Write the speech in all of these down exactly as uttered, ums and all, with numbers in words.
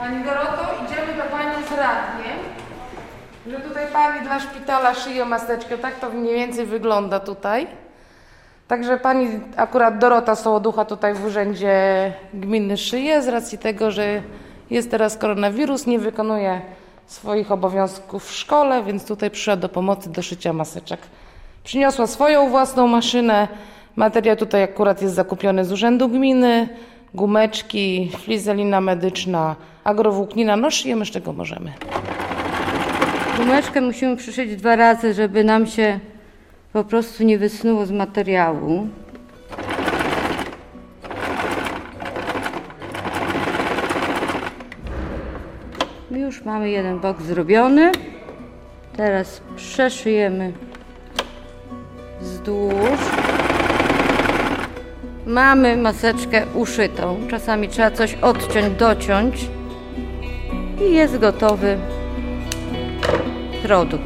Pani Doroto, idziemy do Pani z radiem, że tutaj Pani dla szpitala szyje maseczkę. Tak to mniej więcej wygląda tutaj. Także Pani akurat Dorota Sołoducha tutaj w Urzędzie Gminy szyje z racji tego, że jest teraz koronawirus, nie wykonuje swoich obowiązków w szkole, więc tutaj przyszła do pomocy do szycia maseczek. Przyniosła swoją własną maszynę. Materiał tutaj akurat jest zakupiony z Urzędu Gminy. Gumeczki, flizelina medyczna, agrowłóknina. No szyjemy z czego możemy. Gumeczkę musimy przyszyć dwa razy, żeby nam się po prostu nie wysnuło z materiału. Już mamy jeden bok zrobiony. Teraz przeszyjemy wzdłuż. Mamy maseczkę uszytą. Czasami trzeba coś odciąć, dociąć i jest gotowy produkt.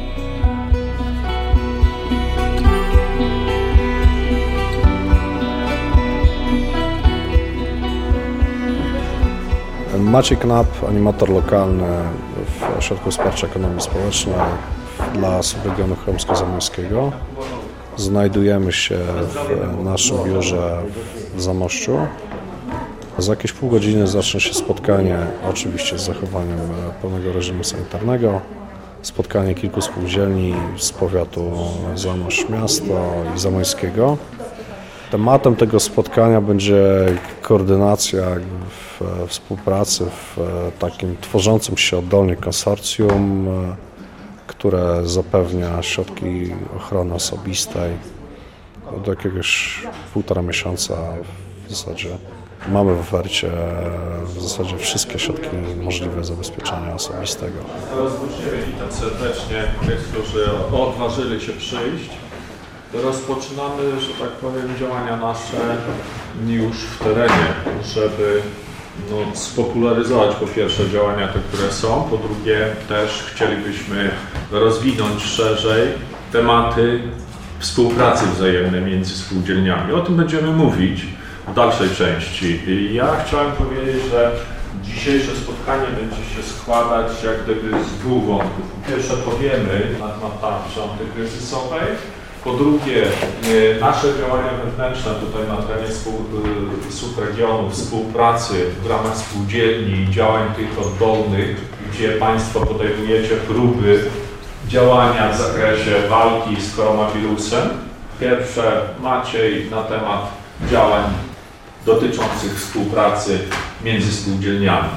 Maciej Knap, animator lokalny w Ośrodku Wsparcia Ekonomii Społecznej dla subregionu chełmsko-zamojskiego. Znajdujemy się w naszym biurze w Zamościu. Za jakieś pół godziny zacznie się spotkanie, oczywiście z zachowaniem pełnego reżimu sanitarnego. Spotkanie kilku spółdzielni z powiatu Zamość Miasto i Zamojskiego. Tematem tego spotkania będzie koordynacja w współpracy w takim tworzącym się oddolnie konsorcjum, które zapewnia środki ochrony osobistej. Do jakiegoś półtora miesiąca w zasadzie mamy w ofercie w zasadzie wszystkie środki możliwe zabezpieczenia osobistego. Rozpoczniemy witam serdecznie tych, którzy odważyli się przyjść. Rozpoczynamy, że tak powiem, działania nasze już w terenie, żeby no, spopularyzować po pierwsze działania te, które są, po drugie też chcielibyśmy rozwinąć szerzej tematy współpracy wzajemnej między spółdzielniami. O tym będziemy mówić w dalszej części. I ja chciałem powiedzieć, że dzisiejsze spotkanie będzie się składać jak gdyby z dwóch wątków. Po pierwsze powiemy na temat tarczy antykryzysowej. Po drugie, nasze działania wewnętrzne tutaj na terenie subregionu, współpracy w ramach spółdzielni i działań tych oddolnych, gdzie Państwo podejmujecie próby działania w zakresie walki z koronawirusem. Pierwsze Maciej na temat działań dotyczących współpracy między spółdzielniami.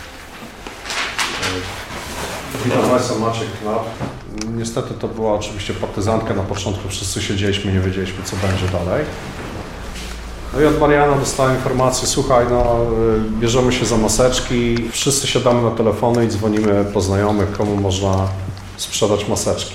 Witam Państwa, Maciek Knap. Niestety to była oczywiście partyzantka na początku, wszyscy siedzieliśmy, nie wiedzieliśmy co będzie dalej. No i od Mariana dostałem informację, słuchaj, no bierzemy się za maseczki, wszyscy siadamy na telefony i dzwonimy po znajomych, komu można sprzedać maseczki.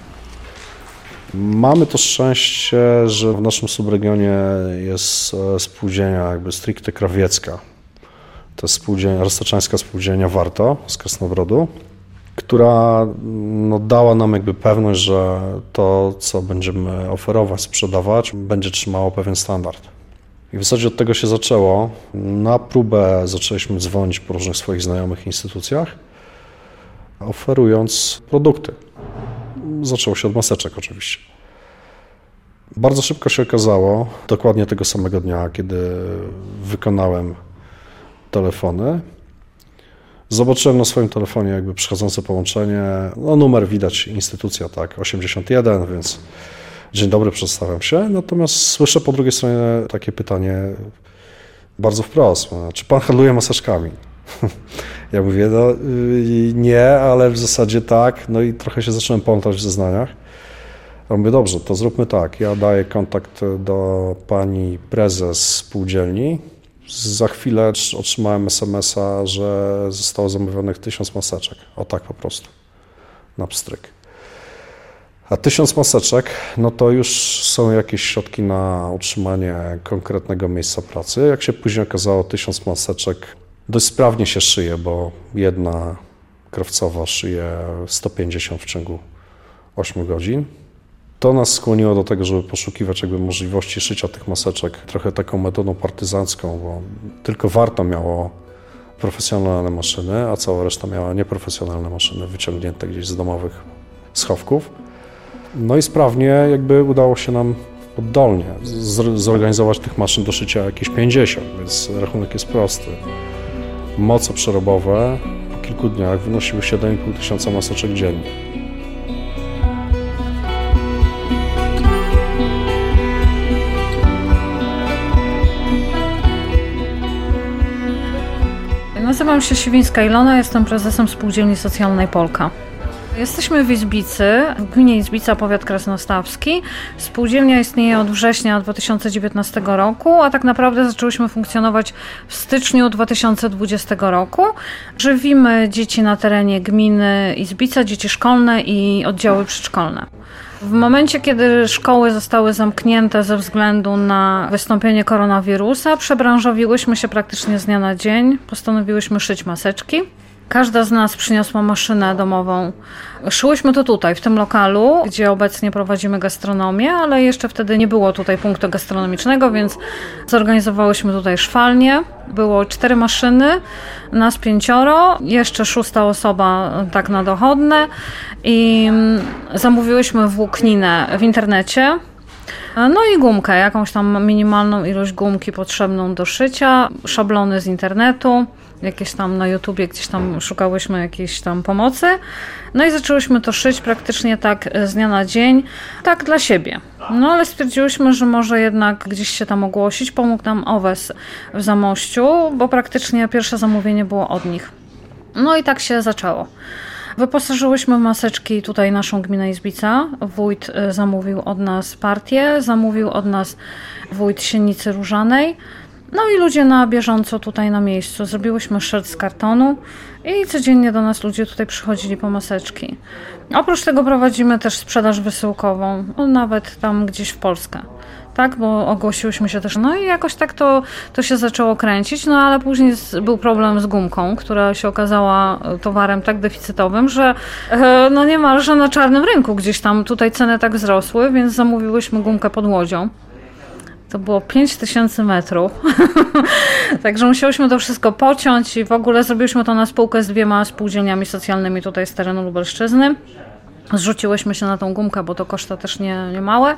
Mamy to szczęście, że w naszym subregionie jest spółdzielnia jakby stricte krawiecka. To jest spółdzielnia, roztaczańska spółdzielnia Warto z Krasnobrodu, która no, dała nam jakby pewność, że to, co będziemy oferować, sprzedawać, będzie trzymało pewien standard. I w zasadzie od tego się zaczęło. Na próbę zaczęliśmy dzwonić po różnych swoich znajomych instytucjach, oferując produkty. Zaczęło się od maseczek oczywiście. Bardzo szybko się okazało, dokładnie tego samego dnia, kiedy wykonałem telefony, zobaczyłem na swoim telefonie jakby przychodzące połączenie, no numer widać, instytucja, tak, osiemdziesiąt jeden, więc dzień dobry, przedstawiam się. Natomiast słyszę po drugiej stronie takie pytanie bardzo wprost, czy pan handluje maseczkami? Ja mówię, no nie, ale w zasadzie tak, no i trochę się zacząłem plątać w zeznaniach. Ja mówię, dobrze, to zróbmy tak, ja daję kontakt do pani prezes spółdzielni. Za chwilę otrzymałem es em es a, że zostało zamówionych tysiąc maseczek. O tak po prostu, na pstryk. A tysiąc maseczek, no to już są jakieś środki na utrzymanie konkretnego miejsca pracy. Jak się później okazało, tysiąc maseczek dość sprawnie się szyje, bo jedna krawcowa szyje sto pięćdziesiąt w ciągu ośmiu godzin. To nas skłoniło do tego, żeby poszukiwać jakby możliwości szycia tych maseczek trochę taką metodą partyzancką, bo tylko Warto miało profesjonalne maszyny, a cała reszta miała nieprofesjonalne maszyny wyciągnięte gdzieś z domowych schowków. No i sprawnie jakby udało się nam oddolnie zorganizować tych maszyn do szycia jakieś pięćdziesiąt, więc rachunek jest prosty. Moce przerobowe po kilku dniach wynosiły siedem i pół tysiąca maseczek dziennie. Nazywam się Siwińska Ilona, jestem prezesem Spółdzielni Socjalnej Polka. Jesteśmy w Izbicy, w gminie Izbica, powiat krasnostawski. Spółdzielnia istnieje od września dwa tysiące dziewiętnastego roku, a tak naprawdę zaczęłyśmy funkcjonować w styczniu dwa tysiące dwudziestego roku. Żywimy dzieci na terenie gminy Izbica, dzieci szkolne i oddziały przedszkolne. W momencie, kiedy szkoły zostały zamknięte ze względu na wystąpienie koronawirusa, przebranżowiłyśmy się praktycznie z dnia na dzień. Postanowiłyśmy szyć maseczki. Każda z nas przyniosła maszynę domową. Szyłyśmy to tutaj, w tym lokalu, gdzie obecnie prowadzimy gastronomię, ale jeszcze wtedy nie było tutaj punktu gastronomicznego, więc zorganizowałyśmy tutaj szwalnię. Było cztery maszyny, nas pięcioro, jeszcze szósta osoba tak na dochodne i zamówiłyśmy włókninę w internecie. No i gumkę, jakąś tam minimalną ilość gumki potrzebną do szycia, szablony z internetu, jakieś tam na YouTubie gdzieś tam szukałyśmy jakiejś tam pomocy. No i zaczęłyśmy to szyć praktycznie tak z dnia na dzień, tak dla siebie. No ale stwierdziłyśmy, że może jednak gdzieś się tam ogłosić. Pomógł nam Owes w Zamościu, bo praktycznie pierwsze zamówienie było od nich. No i tak się zaczęło. Wyposażyłyśmy w maseczki tutaj naszą gminę Izbica. Wójt zamówił od nas partię, zamówił od nas wójt Siennicy Różanej. No i ludzie na bieżąco tutaj na miejscu. Zrobiłyśmy szyld z kartonu i codziennie do nas ludzie tutaj przychodzili po maseczki. Oprócz tego prowadzimy też sprzedaż wysyłkową, no nawet tam gdzieś w Polskę. Tak, bo ogłosiłyśmy się też, no i jakoś tak to, to się zaczęło kręcić, no ale później z, był problem z gumką, która się okazała towarem tak deficytowym, że e, no niemalże na czarnym rynku gdzieś tam tutaj ceny tak wzrosły, więc zamówiłyśmy gumkę pod Łodzią. To było pięć tysięcy metrów, także musiałyśmy to wszystko pociąć i w ogóle zrobiliśmy to na spółkę z dwiema spółdzielniami socjalnymi tutaj z terenu Lubelszczyzny. Zrzuciłyśmy się na tą gumkę, bo to koszta też nie, nie małe.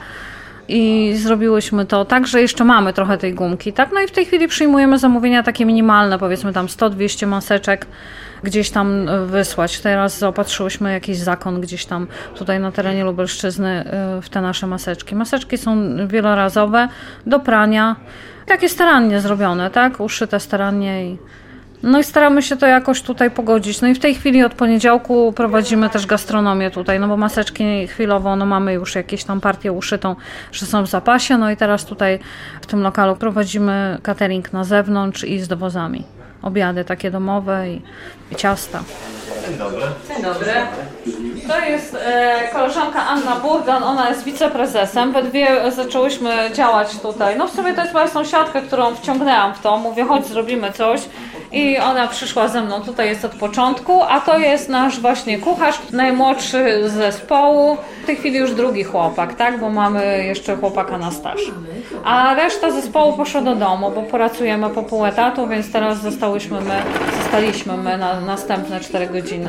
I zrobiłyśmy to tak, że jeszcze mamy trochę tej gumki, tak? No i w tej chwili przyjmujemy zamówienia takie minimalne, powiedzmy tam sto dwieście maseczek gdzieś tam wysłać. Teraz zaopatrzyłyśmy jakiś zakon gdzieś tam tutaj na terenie Lubelszczyzny w te nasze maseczki. Maseczki są wielorazowe, do prania, takie starannie zrobione, tak? Uszyte starannie i no i staramy się to jakoś tutaj pogodzić. No i w tej chwili od poniedziałku prowadzimy też gastronomię tutaj, no bo maseczki chwilowo, no mamy już jakieś tam partię uszytą, że są w zapasie, no i teraz tutaj w tym lokalu prowadzimy catering na zewnątrz i z dowozami. Obiady takie domowe i, i ciasta. Dzień dobry. Dzień dobry. To jest e, koleżanka Anna Burdan, ona jest wiceprezesem. We dwie zaczęłyśmy działać tutaj. No w sumie to jest moja sąsiadka, którą wciągnęłam w to. Mówię, chodź zrobimy coś. I ona przyszła ze mną, tutaj jest od początku, a to jest nasz właśnie kucharz, najmłodszy z zespołu. W tej chwili już drugi chłopak, tak, bo mamy jeszcze chłopaka na staż. A reszta zespołu poszła do domu, bo pracujemy po pół etatu, więc teraz zostałyśmy my, zostaliśmy my na następne cztery godziny.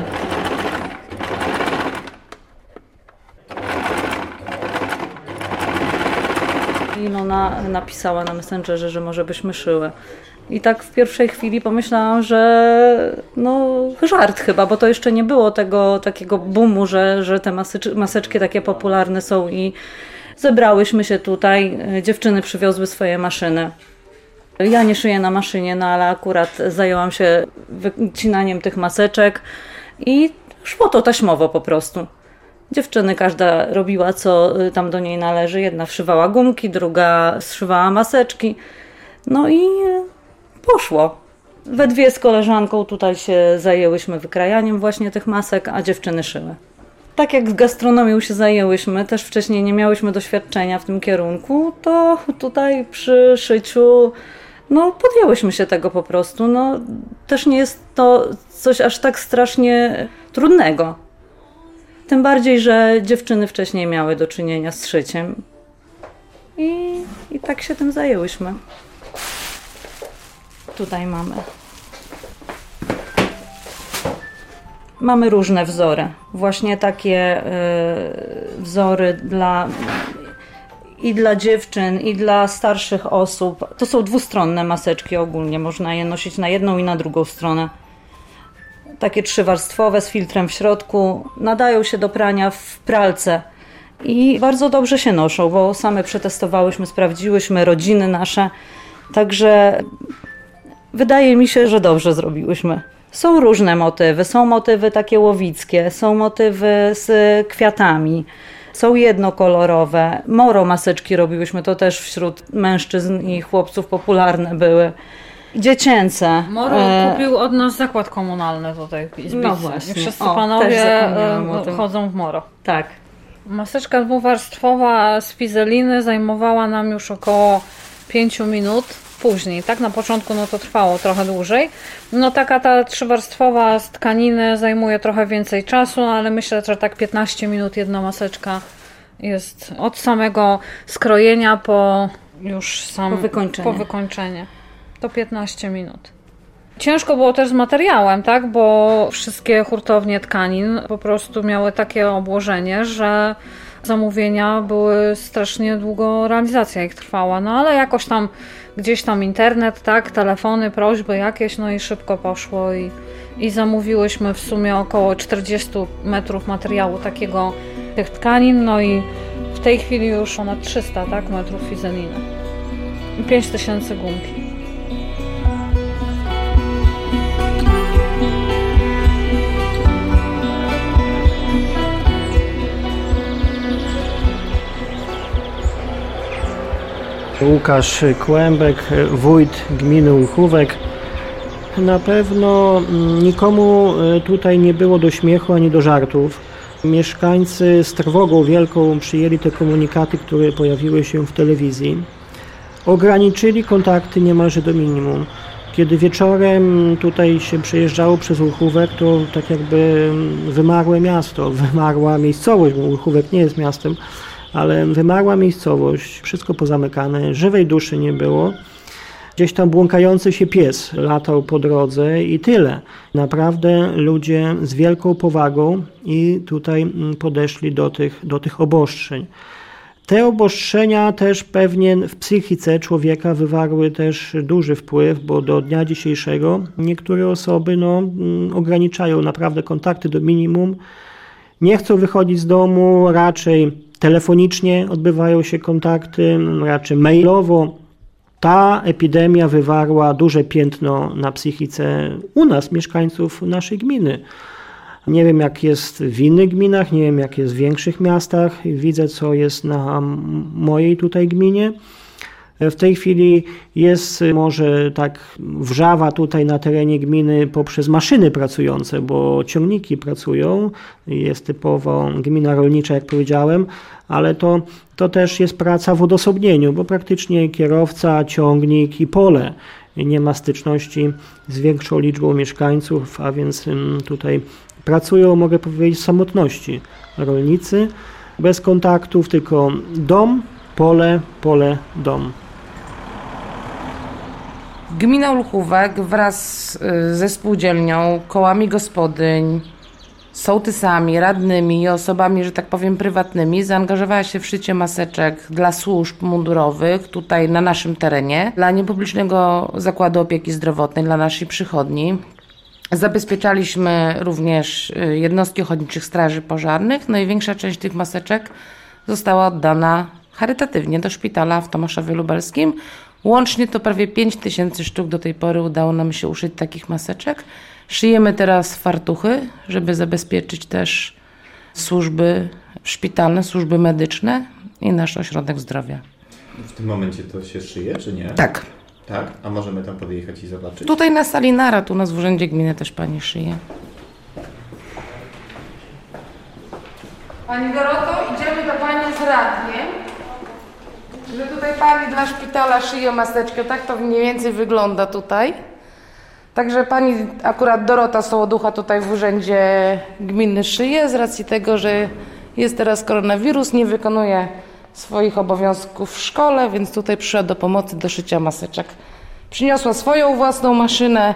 Ilona napisała na Messengerze, że może byśmy szyły. I tak w pierwszej chwili pomyślałam, że no żart chyba, bo to jeszcze nie było tego takiego boomu, że, że te maseczki, maseczki takie popularne są i zebrałyśmy się tutaj, dziewczyny przywiozły swoje maszyny. Ja nie szyję na maszynie, no ale akurat zajęłam się wycinaniem tych maseczek i szło to taśmowo po prostu. Dziewczyny każda robiła co tam do niej należy, jedna wszywała gumki, druga zszywała maseczki, no i poszło. We dwie z koleżanką tutaj się zajęłyśmy wykrajaniem właśnie tych masek, a dziewczyny szyły. Tak jak z gastronomią się zajęłyśmy, też wcześniej nie miałyśmy doświadczenia w tym kierunku, to tutaj przy szyciu no, podjęłyśmy się tego po prostu. No, też nie jest to coś aż tak strasznie trudnego. Tym bardziej, że dziewczyny wcześniej miały do czynienia z szyciem. I, i tak się tym zajęłyśmy. Tutaj mamy Mamy różne wzory. Właśnie takie y, wzory dla i dla dziewczyn, i dla starszych osób. To są dwustronne maseczki ogólnie. Można je nosić na jedną i na drugą stronę. Takie trzywarstwowe z filtrem w środku. Nadają się do prania w pralce. I bardzo dobrze się noszą, bo same przetestowałyśmy, sprawdziłyśmy, rodziny nasze. Także wydaje mi się, że dobrze zrobiłyśmy. Są różne motywy. Są motywy takie łowickie, są motywy z kwiatami, są jednokolorowe. Moro maseczki robiłyśmy, to też wśród mężczyzn i chłopców popularne były. Dziecięce. Moro e... kupił od nas zakład komunalny tutaj w Izbicy. No właśnie. I wszyscy O, panowie o chodzą w moro. Tak. Maseczka dwuwarstwowa z fizeliny zajmowała nam już około pięciu minut później, tak? Na początku no to trwało trochę dłużej. No taka ta trzywarstwowa z tkaniny zajmuje trochę więcej czasu, ale myślę, że tak piętnaście minut jedna maseczka jest od samego skrojenia po już sam po wykończenie. Po wykończenie. To piętnaście minut. Ciężko było też z materiałem, tak? Bo wszystkie hurtownie tkanin po prostu miały takie obłożenie, że zamówienia były strasznie długo, realizacja ich trwała, no ale jakoś tam gdzieś tam internet, tak, telefony, prośby jakieś, no i szybko poszło i, i zamówiłyśmy w sumie około czterdzieści metrów materiału takiego, tych tkanin, no i w tej chwili już ponad trzysta, tak, metrów fizeliny i pięć tysięcy gumki. Łukasz Kłębek, wójt gminy Łuchówek. Na pewno nikomu tutaj nie było do śmiechu ani do żartów. Mieszkańcy z trwogą wielką przyjęli te komunikaty, które pojawiły się w telewizji. Ograniczyli kontakty niemalże do minimum. Kiedy wieczorem tutaj się przejeżdżało przez Łuchówek, to tak jakby wymarłe miasto, wymarła miejscowość, bo Łuchówek nie jest miastem, ale wymarła miejscowość, wszystko pozamykane, żywej duszy nie było. Gdzieś tam błąkający się pies latał po drodze i tyle. Naprawdę ludzie z wielką powagą i tutaj podeszli do tych, do tych obostrzeń. Te obostrzenia też pewnie w psychice człowieka wywarły też duży wpływ, bo do dnia dzisiejszego niektóre osoby no, ograniczają naprawdę kontakty do minimum, nie chcą wychodzić z domu, raczej telefonicznie odbywają się kontakty, raczej mailowo. Ta epidemia wywarła duże piętno na psychice u nas, mieszkańców naszej gminy. Nie wiem, jak jest w innych gminach, nie wiem, jak jest w większych miastach. Widzę, co jest na mojej tutaj gminie. W tej chwili jest może tak wrzawa tutaj na terenie gminy poprzez maszyny pracujące, bo ciągniki pracują, jest typowo gmina rolnicza, jak powiedziałem, ale to, to też jest praca w odosobnieniu, bo praktycznie kierowca, ciągnik i pole nie ma styczności z większą liczbą mieszkańców, a więc tutaj pracują, mogę powiedzieć, w samotności. Rolnicy bez kontaktów, tylko dom, pole, pole, dom. Gmina Łuchówek wraz ze spółdzielnią, kołami gospodyń, sołtysami, radnymi i osobami, że tak powiem, prywatnymi zaangażowała się w szycie maseczek dla służb mundurowych tutaj na naszym terenie, dla niepublicznego zakładu opieki zdrowotnej, dla naszej przychodni. Zabezpieczaliśmy również jednostki ochotniczych straży pożarnych, no i większa część tych maseczek została oddana charytatywnie do szpitala w Tomaszowie Lubelskim. Łącznie to prawie pięć tysięcy sztuk do tej pory udało nam się uszyć takich maseczek. Szyjemy teraz fartuchy, żeby zabezpieczyć też służby szpitalne, służby medyczne i nasz ośrodek zdrowia. W tym momencie to się szyje, czy nie? Tak. Tak? A możemy tam podjechać i zobaczyć? Tutaj na sali Nara, tu nas w Urzędzie Gminy też pani szyje. Pani Doroto, idziemy do pani z radiem, że tutaj pani dla szpitala szyje maseczkę. Tak to mniej więcej wygląda tutaj. Także pani akurat Dorota Sołoducha tutaj w Urzędzie Gminy szyje z racji tego, że jest teraz koronawirus, nie wykonuje swoich obowiązków w szkole, więc tutaj przyszła do pomocy do szycia maseczek. Przyniosła swoją własną maszynę,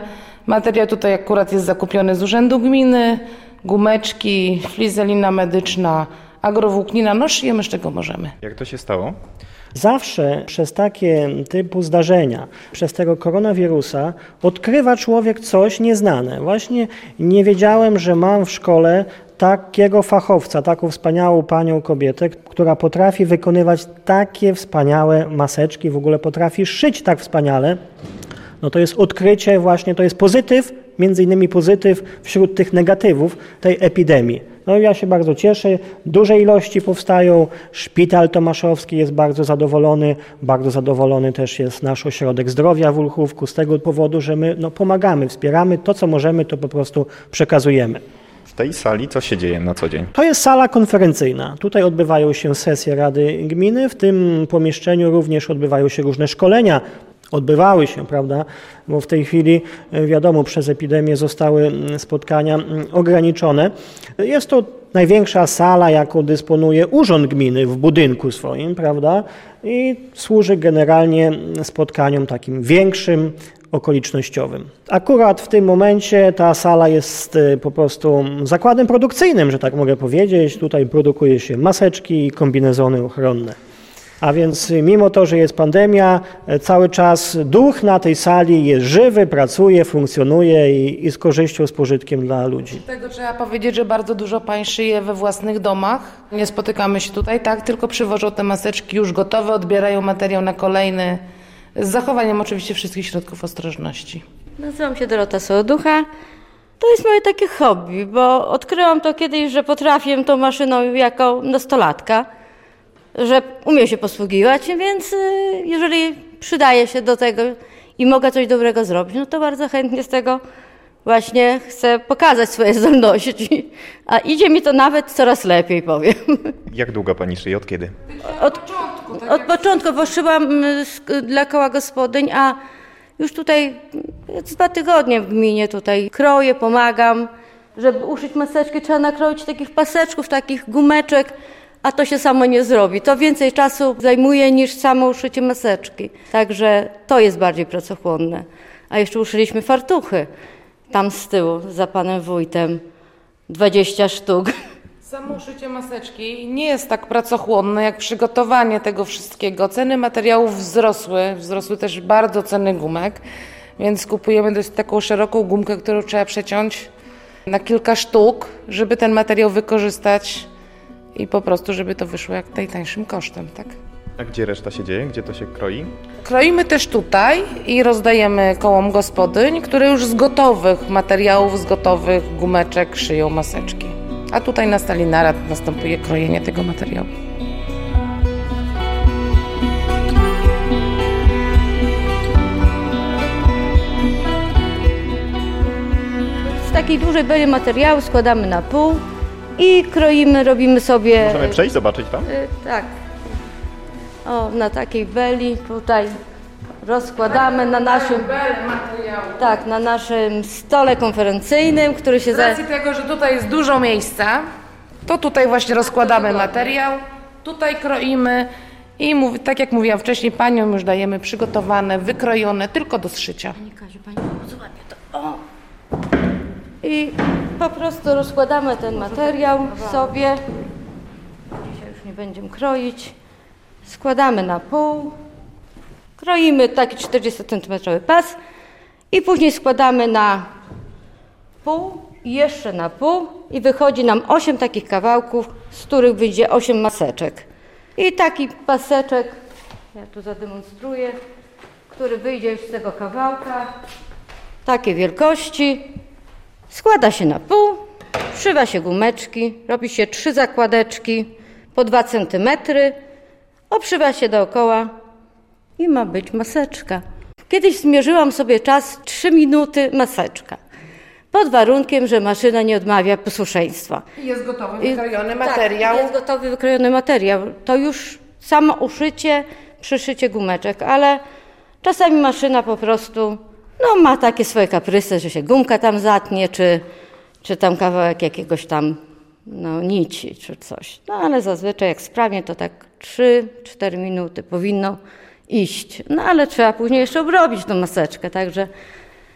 Materiał tutaj akurat jest zakupiony z Urzędu Gminy, gumeczki, flizelina medyczna, agrowłóknina, no szyjemy z czego możemy. Jak to się stało? Zawsze przez takie typu zdarzenia, przez tego koronawirusa odkrywa człowiek coś nieznane. Właśnie nie wiedziałem, że mam w szkole takiego fachowca, taką wspaniałą panią kobietę, która potrafi wykonywać takie wspaniałe maseczki, w ogóle potrafi szyć tak wspaniale. No to jest odkrycie właśnie, to jest pozytyw, między innymi pozytyw wśród tych negatywów tej epidemii. No i ja się bardzo cieszę, duże ilości powstają, szpital tomaszowski jest bardzo zadowolony, bardzo zadowolony też jest nasz ośrodek zdrowia w Olchówku z tego powodu, że my no, pomagamy, wspieramy, to co możemy to po prostu przekazujemy. W tej sali co się dzieje na co dzień? To jest sala konferencyjna. Tutaj odbywają się sesje Rady Gminy, w tym pomieszczeniu również odbywają się różne szkolenia. Odbywały się, prawda, bo w tej chwili wiadomo, przez epidemię zostały spotkania ograniczone. Jest to największa sala, jaką dysponuje Urząd Gminy w budynku swoim, prawda, i służy generalnie spotkaniom takim większym, okolicznościowym. Akurat w tym momencie ta sala jest po prostu zakładem produkcyjnym, że tak mogę powiedzieć. Tutaj produkuje się maseczki i kombinezony ochronne. A więc mimo to, że jest pandemia, cały czas duch na tej sali jest żywy, pracuje, funkcjonuje i, i z korzyścią, z pożytkiem dla ludzi. Z tego trzeba powiedzieć, że bardzo dużo pań szyje we własnych domach. Nie spotykamy się tutaj, tak, tylko przywożą te maseczki już gotowe, odbierają materiał na kolejny, z zachowaniem oczywiście wszystkich środków ostrożności. Nazywam się Dorota Sołoducha. To jest moje takie hobby, bo odkryłam to kiedyś, że potrafię tą maszyną jako nastolatka, że umiem się posługiwać, więc jeżeli przydaje się do tego i mogę coś dobrego zrobić, no to bardzo chętnie z tego właśnie chcę pokazać swoje zdolności. A idzie mi to nawet coraz lepiej, powiem. Jak długo pani szyje? Od kiedy? Od początku, tak od początku, bo szyłam dla koła gospodyń, a już tutaj z dwa tygodnie w gminie tutaj kroję, pomagam. Żeby uszyć maseczki, trzeba nakroić takich paseczków, takich gumeczek, a to się samo nie zrobi. To więcej czasu zajmuje niż samo uszycie maseczki. Także to jest bardziej pracochłonne. A jeszcze uszyliśmy fartuchy. Tam z tyłu, za panem wójtem, dwadzieścia sztuk. Samo uszycie maseczki nie jest tak pracochłonne jak przygotowanie tego wszystkiego. Ceny materiałów wzrosły, wzrosły też bardzo ceny gumek, więc kupujemy dość taką szeroką gumkę, którą trzeba przeciąć na kilka sztuk, żeby ten materiał wykorzystać i po prostu, żeby to wyszło jak najtańszym kosztem, tak? A gdzie reszta się dzieje? Gdzie to się kroi? Kroimy też tutaj i rozdajemy kołom gospodyń, które już z gotowych materiałów, z gotowych gumeczek szyją maseczki. A tutaj na sali narad następuje krojenie tego materiału. Z takiej dużej beli materiału składamy na pół i kroimy, robimy sobie... Możemy przejść, zobaczyć tam? Y, tak. O, na takiej beli tutaj rozkładamy na naszym... Tak, na naszym stole konferencyjnym, który się... Z racji tego, że tutaj jest dużo miejsca, to tutaj właśnie rozkładamy materiał, tutaj kroimy i mów, tak jak mówiłam wcześniej, paniom już dajemy przygotowane, wykrojone, tylko do zszycia. Pani Kaziu, pani złapie to. O! I po prostu rozkładamy ten materiał sobie. Dzisiaj już nie będziemy kroić. Składamy na pół. Kroimy taki czterdziestocentymetrowy pas i później składamy na pół i jeszcze na pół i wychodzi nam osiem takich kawałków, z których wyjdzie osiem maseczek. I taki paseczek, ja tu zademonstruję, który wyjdzie z tego kawałka, takiej wielkości, składa się na pół, wszywa się gumeczki, robi się trzy zakładeczki po dwa centymetry, obszywa się dookoła i ma być maseczka. Kiedyś zmierzyłam sobie czas trzy minuty maseczka. Pod warunkiem, że maszyna nie odmawia posłuszeństwa. Jest gotowy wykrojony materiał. Tak, jest gotowy wykrojony materiał. To już samo uszycie, przyszycie gumeczek, ale czasami maszyna po prostu no, ma takie swoje kaprysy, że się gumka tam zatnie, czy, czy tam kawałek jakiegoś tam no, nici, czy coś. No ale zazwyczaj jak sprawnie, to tak trzy cztery minuty powinno iść. No ale trzeba później jeszcze obrobić tą maseczkę, także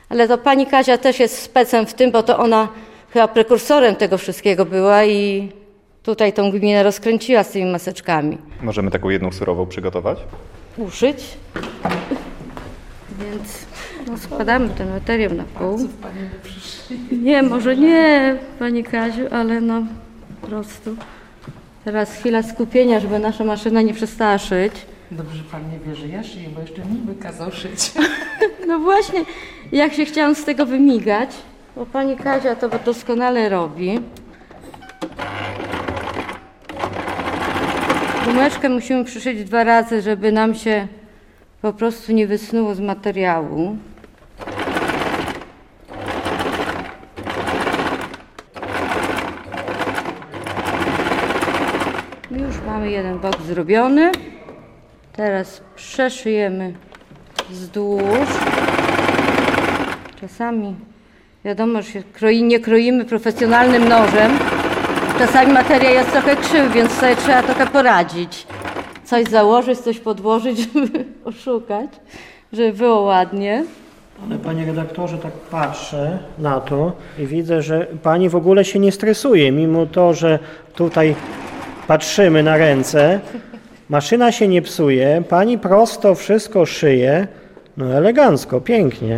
Ale to pani Kazia też jest specem w tym, bo to ona chyba prekursorem tego wszystkiego była i tutaj tą gminę rozkręciła z tymi maseczkami. Możemy taką jedną surową przygotować? Uszyć. Więc no, składamy ten materiał na pół. Nie, może nie, pani Kaziu, ale no po prostu teraz chwila skupienia, żeby nasza maszyna nie przestała szyć. Dobrze, że pan nie wie, że ja szyję, bo jeszcze mi wykazał szyć. No właśnie, jak się chciałam z tego wymigać, bo pani Kazia to doskonale robi. Gumeczkę musimy przyszyć dwa razy, żeby nam się po prostu nie wysnuło z materiału. Już mamy jeden bok zrobiony. Teraz przeszyjemy wzdłuż. Czasami wiadomo, że się kroi, nie kroimy profesjonalnym nożem. Czasami materiał jest trochę krzywy, więc sobie trzeba trochę poradzić. Coś założyć, coś podłożyć, żeby oszukać, żeby było ładnie. Ale panie redaktorze, tak patrzę na to i widzę, że pani w ogóle się nie stresuje, mimo to, że tutaj patrzymy na ręce, maszyna się nie psuje, pani prosto wszystko szyje, no elegancko, pięknie.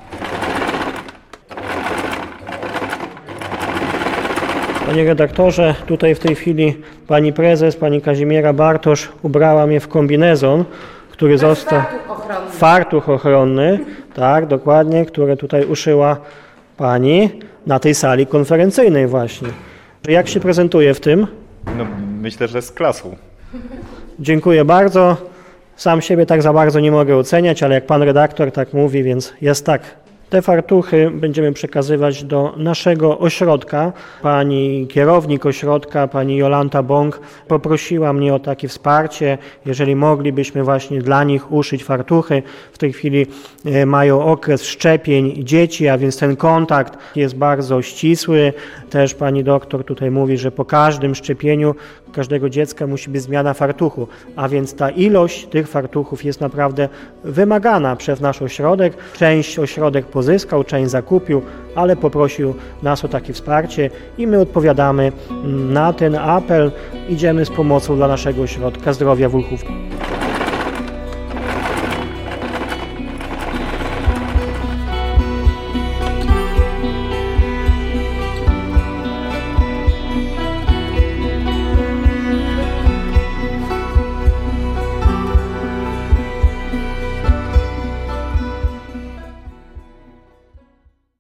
Panie redaktorze, tutaj w tej chwili pani prezes, pani Kazimiera Bartosz ubrała mnie w kombinezon, który został... Fartuch ochronny. Fartuch ochronny, tak, dokładnie, który tutaj uszyła pani na tej sali konferencyjnej właśnie. Jak się prezentuje w tym? No, myślę, że z klasą. Dziękuję bardzo. Sam siebie tak za bardzo nie mogę oceniać, ale jak pan redaktor tak mówi, więc jest tak. Te fartuchy będziemy przekazywać do naszego ośrodka. Pani kierownik ośrodka, pani Jolanta Bąk, poprosiła mnie o takie wsparcie, jeżeli moglibyśmy właśnie dla nich uszyć fartuchy. W tej chwili mają okres szczepień dzieci, a więc ten kontakt jest bardzo ścisły. Też pani doktor tutaj mówi, że po każdym szczepieniu każdego dziecka musi być zmiana fartuchu, a więc ta ilość tych fartuchów jest naprawdę wymagana przez nasz ośrodek. Część ośrodek pozyskał, część zakupił, ale poprosił nas o takie wsparcie i my odpowiadamy na ten apel. Idziemy z pomocą dla naszego ośrodka zdrowia w Ulchówku.